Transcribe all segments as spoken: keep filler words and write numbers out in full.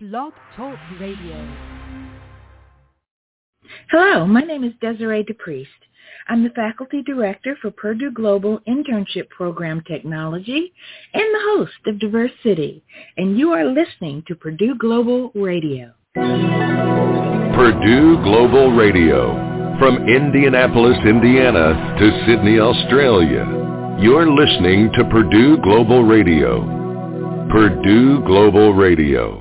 Blog Talk Radio. Hello, my name is Desiree DePriest. I'm the Faculty Director for Purdue Global Internship Program Technology and the host of Diverse City, and you are listening to Purdue Global Radio. Purdue Global Radio, from Indianapolis, Indiana to Sydney, Australia. You're listening to Purdue Global Radio. Purdue Global Radio.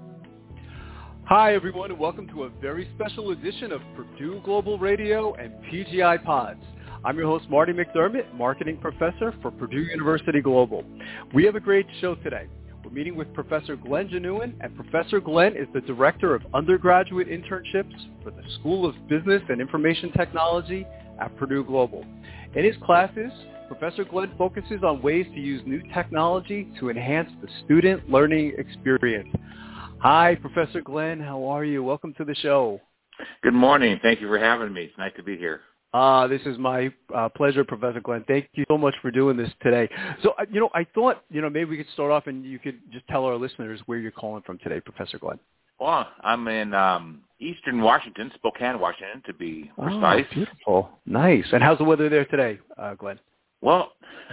Hi, everyone, and welcome to a very special edition of Purdue Global Radio and P G I Pods. I'm your host, Marty McDermott, Marketing Professor for Purdue University Global. We have a great show today. We're meeting with Professor Glenn Januen, and Professor Glenn is the Director of Undergraduate Internships for the School of Business and Information Technology at Purdue Global. In his classes, Professor Glenn focuses on ways to use new technology to enhance the student learning experience. Hi, Professor Glenn. How are you? Welcome to the show. Good morning. Thank you for having me. It's nice to be here. Uh, this is my uh, pleasure, Professor Glenn. Thank you so much for doing this today. So, uh, you know, I thought, you know, maybe we could start off and you could just tell our listeners where you're calling from today, Professor Glenn. Well, I'm in um, eastern Washington, Spokane, Washington, to be precise. Oh, beautiful. Nice. And how's the weather there today, uh, Glenn? Well,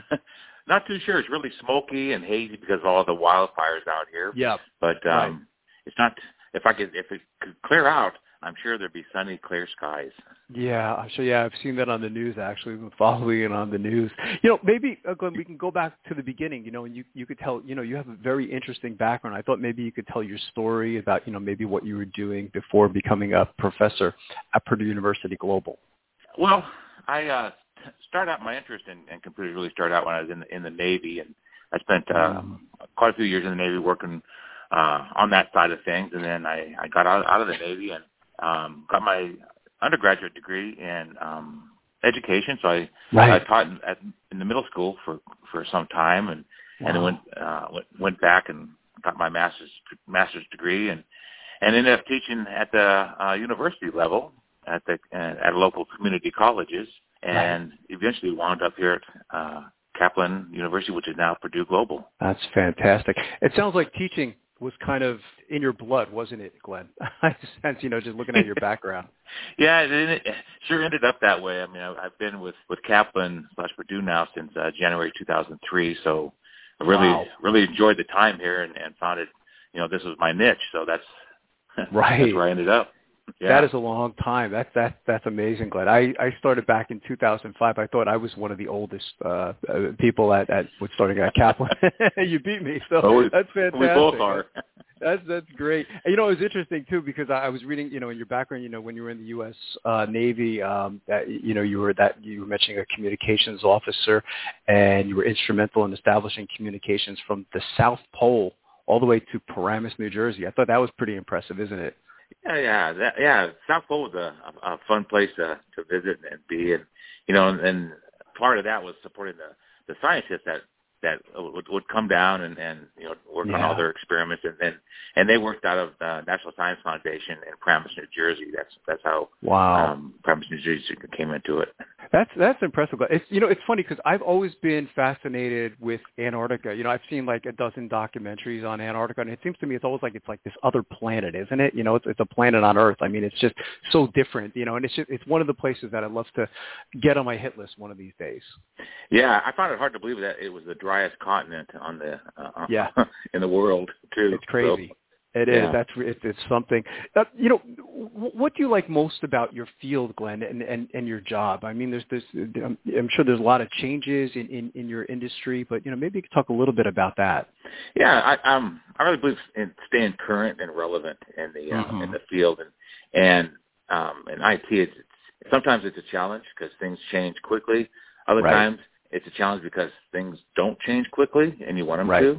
not too sure. It's really smoky and hazy because of all the wildfires out here. Yeah. But um, right. It's not. If I could, if it could clear out, I'm sure there'd be sunny, clear skies. Yeah, I'm sure. Yeah, I've seen that on the news. Actually, we've been following it on the news. You know, maybe uh, Glenn, we can go back to the beginning. You know, and you you could tell. You know, you have a very interesting background. I thought maybe you could tell your story about, you know, maybe what you were doing before becoming a professor at Purdue University Global. Well, I uh, started out my interest in, in computers really started out when I was in the, in the Navy, and I spent uh, mm. quite a few years in the Navy working Uh, on that side of things, and then I, I got out, out of the Navy and um, got my undergraduate degree in um, education. So I, right. I taught in, at, in the middle school for, for some time, and wow. and then went, uh, went went back and got my master's master's degree, and and ended up teaching at the uh, university level at the uh, at local community colleges, and right. eventually wound up here at uh, Kaplan University, which is now Purdue Global. That's fantastic. It sounds like teaching was kind of in your blood, wasn't it, Glenn? I sense, you know, just looking at your background. Yeah, it, it sure ended up that way. I mean, I've been with, with Kaplan slash Purdue now since uh, January two thousand three, so I really, wow. really enjoyed the time here and, and found it, you know, this was my niche, so that's, right. that's where I ended up. Yeah. That is a long time. That's that that's amazing, Glenn. I, I started back in two thousand five. I thought I was one of the oldest uh, people at, at starting at Kaplan. You beat me, so oh, that's fantastic. We both are. That's that's great. And, you know, it was interesting too because I, I was reading, you know, in your background, you know, when you were in the U S uh, Navy, um, that, you know, you were that you were mentioning a communications officer, and you were instrumental in establishing communications from the South Pole all the way to Paramus, New Jersey. I thought that was pretty impressive, isn't it? Yeah, yeah, that, yeah. South Pole was a, a fun place to, to visit and be, and you know, and, and part of that was supporting the, the scientists that that would, would come down and, and you know work yeah. on all their experiments, and then and they worked out of the National Science Foundation in Paramus, New Jersey. That's that's how wow. um, Paramus, New Jersey came into it. That's that's impressive. It's, you know, it's funny because I've always been fascinated with Antarctica. You know, I've seen like a dozen documentaries on Antarctica, and it seems to me it's always like it's like this other planet, isn't it? You know, it's it's a planet on Earth. I mean, it's just so different. You know, and it's just, it's one of the places that I'd love to get on my hit list one of these days. Yeah, I found it hard to believe that it was the driest continent on the uh, yeah in the world too. It's crazy. So. It yeah. is. That's it, it's something. Uh, you know, what do you like most about your field, Glenn, and, and, and your job? I mean, there's this. I'm, I'm sure there's a lot of changes in, in, in your industry, but you know, maybe you could talk a little bit about that. Yeah, I um I really believe in staying current and relevant in the uh, mm-hmm. in the field, and and um in I T, it's, it's sometimes it's a challenge because things change quickly. Other right. times it's a challenge because things don't change quickly, and you want them right. to.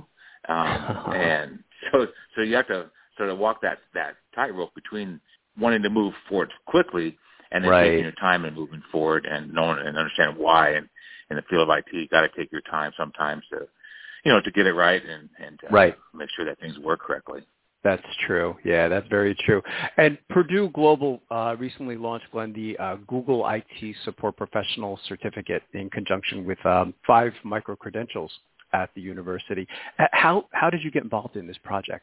Um, and so, so you have to sort of walk that, that tightrope between wanting to move forward quickly and then right. taking your time and moving forward and knowing and understand why. And in the field of I T, you got to take your time sometimes to, you know, to get it right and, and uh, right. make sure that things work correctly. That's true. Yeah, that's very true. And Purdue Global uh, recently launched, Glenn, the uh, Google I T Support Professional Certificate in conjunction with um, five micro-credentials at the university. How how did you get involved in this project?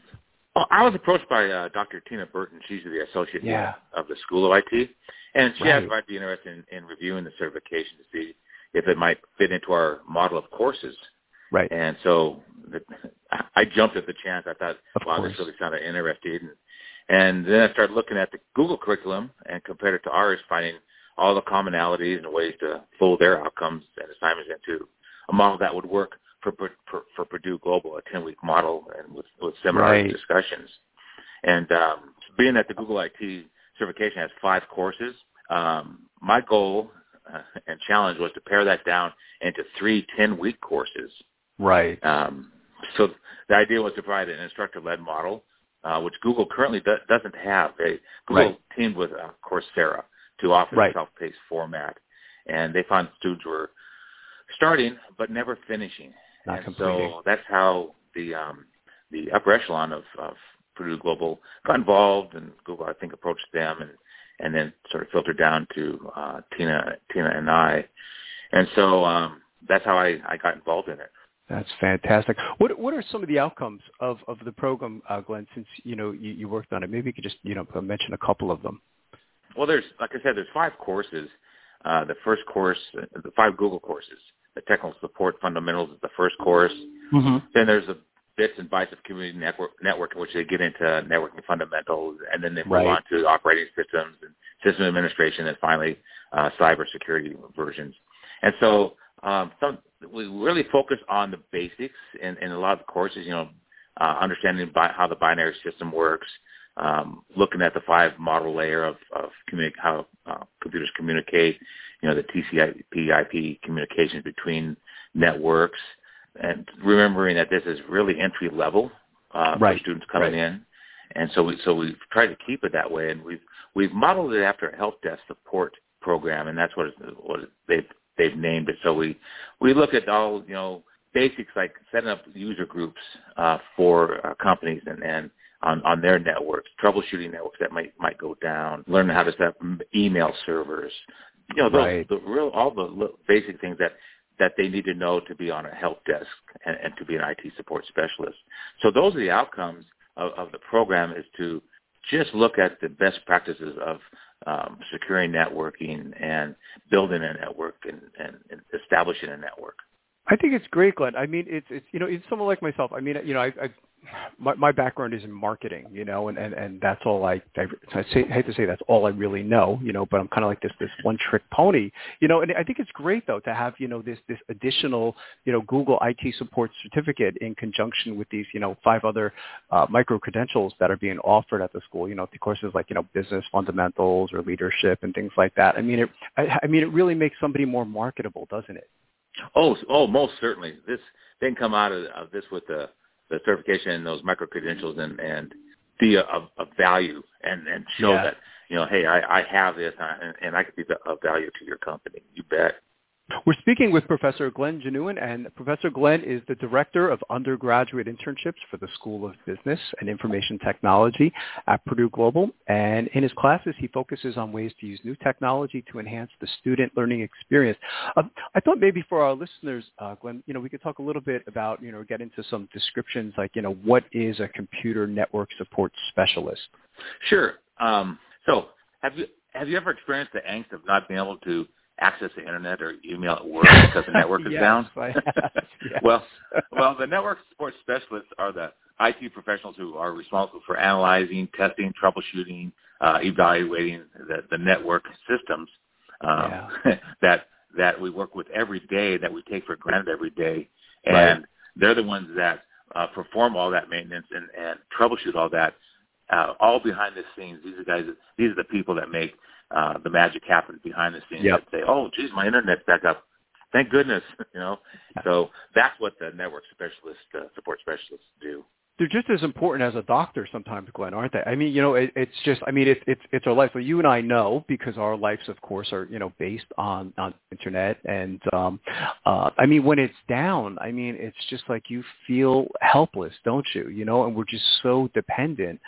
Well, I was approached by uh, Doctor Tina Burton. She's the associate Yeah. dean of the School of I T, and she Right. asked if I'd be interested in, in reviewing the certification to see if it might fit into our model of courses. Right. And so the, I jumped at the chance. I thought, Of wow, course. this really sounded interesting. And, and then I started looking at the Google curriculum and compared it to ours, finding all the commonalities and ways to fold their outcomes and assignments into a model that would work for for, for Purdue Global, a ten-week model, and with, with seminars Right. and discussions. And um, being that the Google I T certification has five courses, um, my goal uh, and challenge was to pare that down into three ten-week courses. Right. Um, so the idea was to provide an instructor-led model, uh, which Google currently do- doesn't have. They, Google Right. teamed with uh, Coursera to offer Right. a self-paced format, and they found students were starting but never finishing. Not and completing. so that's how the um, the upper echelon of, of Purdue Global got involved, and Google, I think, approached them, and, and then sort of filtered down to uh, Tina, Tina and I. And so um, that's how I, I got involved in it. That's fantastic. What what are some of the outcomes of, of the program, uh, Glenn? Since you know you, you worked on it, maybe you could just you know mention a couple of them. Well, there's like I said, there's five courses. Uh, the first course, the five Google courses. The technical support fundamentals is the first course. Mm-hmm. Then there's the bits and bytes of community network, network in which they get into networking fundamentals, and then they move Right. on to operating systems and system administration, and finally uh, cybersecurity versions. And so um, some, we really focus on the basics in, in a lot of the courses, you know, uh, understanding bi- how the binary system works, um, looking at the five model layer of, of communi- how uh, computers communicate, you know, the T C P I P communications between networks, and remembering that this is really entry level uh, Right. for students coming Right. in. And so we so we've tried to keep it that way, and we've we've modeled it after a help desk support program, and that's what it's, what they've they've named it. So we we look at all you know basics like setting up user groups uh, for uh, companies and, and on, on their networks, troubleshooting networks that might might go down, learning how to set up email servers, you know, those, Right. the real all the little basic things that that they need to know to be on a help desk and, and to be an I T support specialist. So those are the outcomes of, of the program, is to just look at the best practices of um, securing networking and building a network and, and, and establishing a network. I think it's great, Glenn. I mean, it's it's you know, it's someone like myself. I mean, you know, I, I my, my background is in marketing, you know, and, and, and that's all I, I, I say, I hate to say that's all I really know, you know, but I'm kind of like this, this one trick pony, you know, and I think it's great though to have, you know, this, this additional, you know, Google I T support certificate in conjunction with these, you know, five other uh, micro credentials that are being offered at the school, you know, the courses like, you know, business fundamentals or leadership and things like that. I mean, it, I, I mean, it really makes somebody more marketable, doesn't it? Oh, oh, most certainly. This they can come out of, of this with the, the certification and those micro credentials and, and be of, of value and, and show Yeah. that, you know, hey, I, I have this and, and I could be of value to your company. You bet. We're speaking with Professor Glenn Genuin, and Professor Glenn is the Director of Undergraduate Internships for the School of Business and Information Technology at Purdue Global. And in his classes, he focuses on ways to use new technology to enhance the student learning experience. Uh, I thought maybe for our listeners, uh, Glenn, you know, we could talk a little bit about, you know, get into some descriptions like, you know, what is a computer network support specialist? Sure. Um, so have you have you ever experienced the angst of not being able to access the internet or email at work because the network is yes, down? I have. Yes. Well, well, the network support specialists are the I T professionals who are responsible for analyzing, testing, troubleshooting, uh, evaluating the, the network systems um, Yeah. that that we work with every day, that we take for granted every day, and Right. they're the ones that uh, perform all that maintenance and, and troubleshoot all that, uh, all behind the scenes. These are guys. These are the people that make Uh, the magic happens behind the scenes. Yep. That say, oh, geez, my internet's back up. Thank goodness, you know. So that's what the network specialists, uh, support specialists do. They're just as important as a doctor sometimes, Glenn, aren't they? I mean, you know, it, it's just, I mean, it's it's it's our life. So you and I know, because our lives, of course, are, you know, based on, on internet. And, um, uh, I mean, when it's down, I mean, it's just like you feel helpless, don't you? You know, and we're just so dependent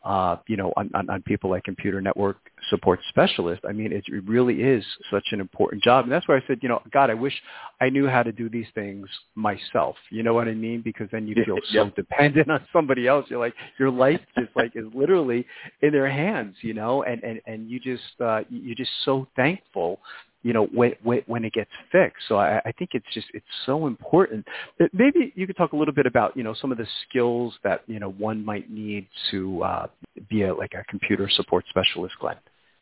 uh, you know, on, on, on people like computer network support specialists. I mean, it, it really is such an important job. And that's why I said, you know, God, I wish I knew how to do these things myself. You know what I mean? Because then you feel so yep. dependent on somebody else. You're like, your life just like is literally in their hands, you know, and, and, and you just, uh, you're just so thankful, you know, when, when, when it gets fixed. So I, I think it's just, it's so important. Maybe you could talk a little bit about, you know, some of the skills that, you know, one might need to uh, be a, like a computer support specialist, Glenn.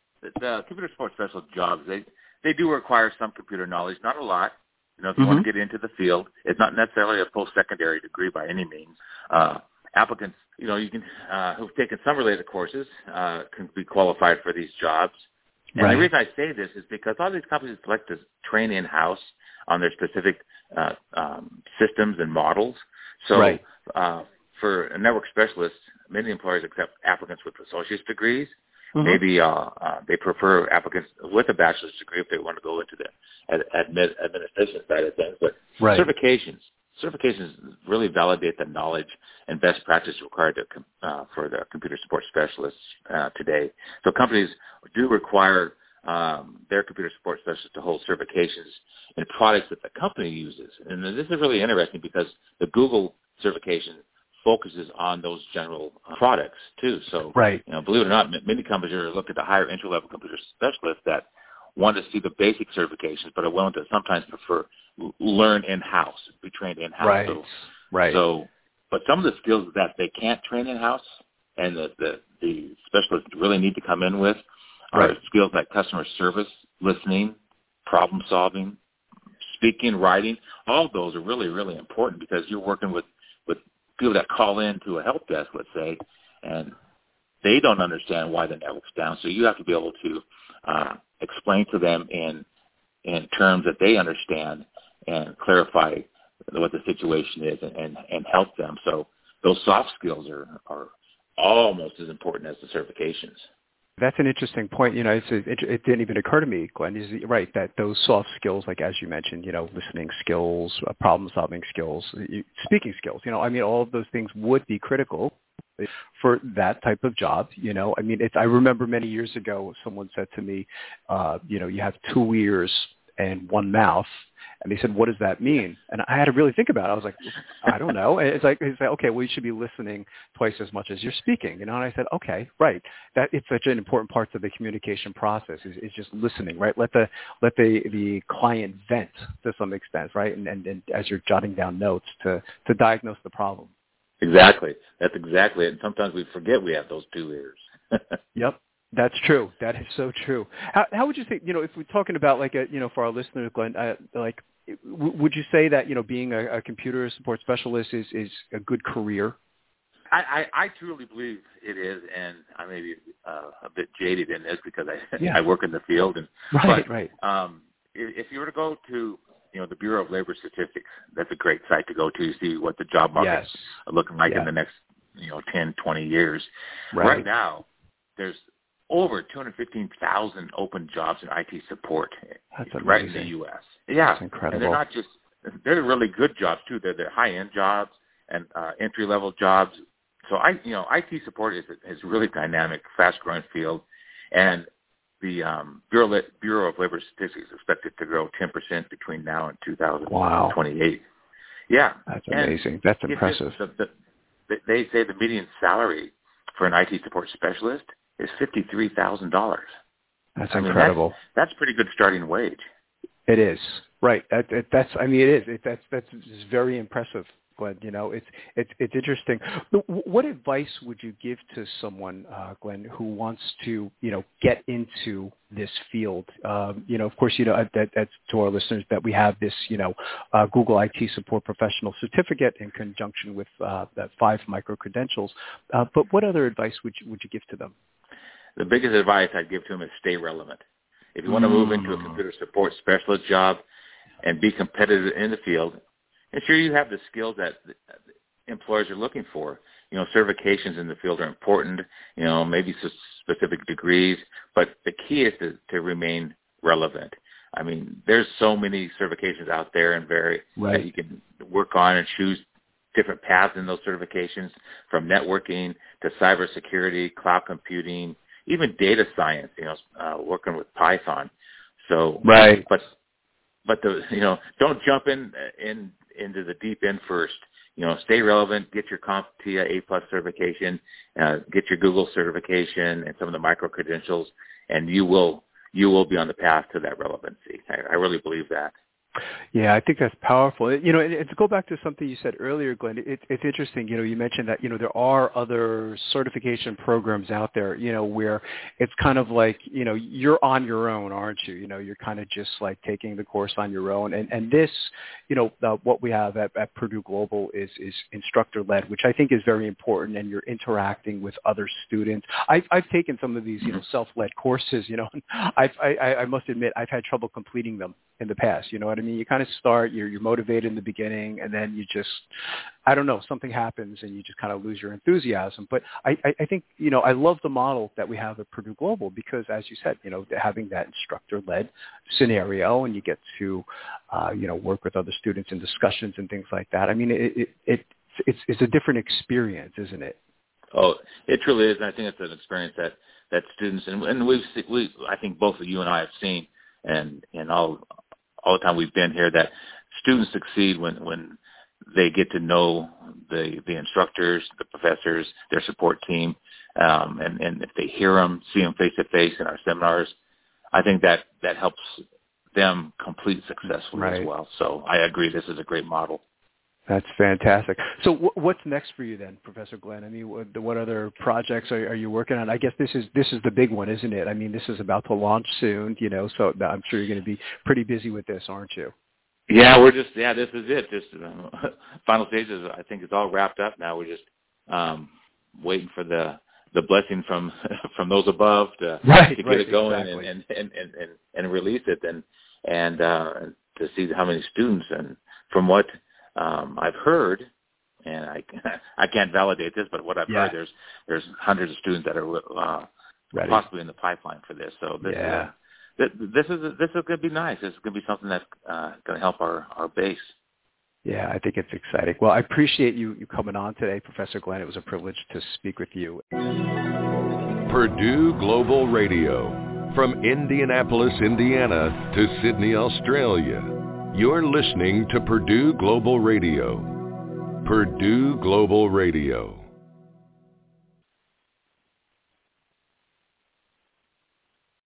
The computer support specialist jobs, they, they do require some computer knowledge, not a lot. You know, if you Mm-hmm. want to get into the field, it's not necessarily a post-secondary degree by any means. Uh, applicants, you know, you can, uh, who've taken some related courses uh, can be qualified for these jobs. And Right. the reason I say this is because a lot of these companies select to train in-house on their specific uh, um, systems and models. So Right. uh, for a network specialist, many employers accept applicants with associate's degrees. Mm-hmm. Maybe uh, uh, they prefer applicants with a bachelor's degree if they want to go into the ad- admin, administration side of things. But Right. certifications, certifications really validate the knowledge and best practice required to, uh, for the computer support specialists uh, today. So companies do require um, their computer support specialists to hold certifications in products that the company uses. And this is really interesting because the Google certification focuses on those general uh, products too. So, Right. you know, believe it or not, many companies are looking to hire entry-level computer specialists that want to see the basic certifications, but are willing to sometimes prefer learn in-house, be trained in-house. Right. So, right. So, but some of the skills that they can't train in-house and the, the, the specialists really need to come in with are Right. skills like customer service, listening, problem solving, speaking, writing. All of those are really, really important because you're working with, with people that call in to a help desk, let's say, and they don't understand why the network's down. So you have to be able to uh, explain to them in in terms that they understand and clarify what the situation is and, and, and help them. So those soft skills are, are almost as important as the certifications. That's an interesting point. You know, it's, it, it didn't even occur to me, Glenn. Is right that those soft skills, like as you mentioned, you know, listening skills, uh, problem-solving skills, you, speaking skills. You know, I mean, all of those things would be critical for that type of job. You know, I mean, it's. I remember many years ago, someone said to me, uh, you know, you have two ears and one mouth. And they said, what does that mean? And I had to really think about it. I was like, I don't know. And it's like, it's like, okay, well, you should be listening twice as much as you're speaking. You know, and I said, okay, right. That it's such an important part of the communication process is, is just listening, right? Let the let the, the client vent to some extent, right? And, and, and as you're jotting down notes to, to diagnose the problem. Exactly. That's exactly it. And sometimes we forget we have those two ears. Yep. That's true. That is so true. How, how would you think, you know, if we're talking about like, a, you know, for our listeners, Glenn, uh, like, w- would you say that, you know, being a, a computer support specialist is, is a good career? I, I, I truly believe it is, and I may be uh, a bit jaded in this because I Yeah. I work in the field. And Right, but, right. Um, if, if you were to go to, you know, the Bureau of Labor Statistics, that's a great site to go to see what the job market's Yes. looking like Yeah. in the next, you know, ten, twenty years. Right. Right now, there's over two hundred fifteen thousand open jobs in I T support That's right in amazing. the U S. Yeah. That's incredible. And they're not just, they're really good jobs too. They're, they're high-end jobs and uh, entry-level jobs. So I, you know, I T support is is really dynamic, fast-growing field, and the um, Bureau, Bureau of Labor Statistics is expected to grow ten percent between now and two thousand twenty-eight. Wow. Yeah. That's And amazing. That's it's impressive. just the, the, they say the median salary for an I T support specialist is fifty-three thousand dollars. That's I mean, incredible. That's, that's pretty good starting wage. It is. Right. That, that, that's, I mean, it is. It, that's, that's just very impressive, Glenn. You know, it's, it's, it's interesting. What advice would you give to someone, uh, Glenn, who wants to, you know, get into this field? Um, you know, of course, you know, that, that's to our listeners that we have this, you know, uh, Google I T Support Professional Certificate in conjunction with uh, that five micro-credentials. Uh, but what other advice would you, would you give to them? The biggest advice I'd give to them is stay relevant. If you want to move into a computer support specialist job and be competitive in the field, ensure you have the skills that employers are looking for. You know, certifications in the field are important, you know, maybe specific degrees, but the key is to, to remain relevant. I mean, there's so many certifications out there and very right. that you can work on and choose different paths in those certifications, from networking to cybersecurity, cloud computing, even data science, you know, uh, working with Python. So, right. But, but the, you know, don't jump in, in, into the deep end first. You know, stay relevant, get your CompTIA A plus certification, uh, get your Google certification and some of the micro credentials, and you will, you will be on the path to that relevancy. I, I really believe that. Yeah, I think that's powerful. You know, and, and to go back to something you said earlier, Glenn, it, it's interesting. You know, you mentioned that, you know, there are other certification programs out there, you know, where it's kind of like, you know, you're on your own, aren't you? You know, you're kind of just like taking the course on your own. And, and this, you know, uh, what we have at, at Purdue Global is, is instructor-led, which I think is very important, and you're interacting with other students. I've, I've taken some of these, you know, self-led courses, you know, I've, I, I must admit I've had trouble completing them in the past. You know what I mean? You kind of start, you're, you're motivated in the beginning, and then you just, I don't know, something happens and you just kind of lose your enthusiasm. But I, I, I think, you know, I love the model that we have at Purdue Global because, as you said, you know, having that instructor-led scenario, and you get to, uh, you know, work with other students in discussions and things like that. I mean, it, it, it it's, it's a different experience, isn't it? Oh, it truly is. And I think it's an experience that, that students, and, and we've, we, I think both of you and I have seen, and, and all, all the time we've been here, that students succeed when, when they get to know the, the instructors, the professors, their support team, um, and, and if they hear them, see them face to face in our seminars, I think that, that helps them complete successfully right. as well. So I agree, this is a great model. That's fantastic. So w- what's next for you then, Professor Glenn? I mean, what, what other projects are, are you working on? I guess this is this is the big one, isn't it? I mean, this is about to launch soon, you know, so I'm sure you're going to be pretty busy with this, aren't you? Yeah, we're just, yeah, this is it. Just uh, final stages. I think it's all wrapped up now. We're just um, waiting for the the blessing from from those above to, right, to get right, it going exactly. and, and, and, and, and release it, and and uh, to see how many students. And from what Um, I've heard, and I I can't validate this, but what I've yeah. heard, there's there's hundreds of students that are uh, possibly in the pipeline for this. So this yeah. is a, this is a, this is going to be nice. This is going to be something that's uh, going to help our, our base. Yeah, I think it's exciting. Well, I appreciate you, you coming on today, Professor Glenn. It was a privilege to speak with you. Purdue Global Radio, from Indianapolis, Indiana to Sydney, Australia. You're listening to Purdue Global Radio. Purdue Global Radio.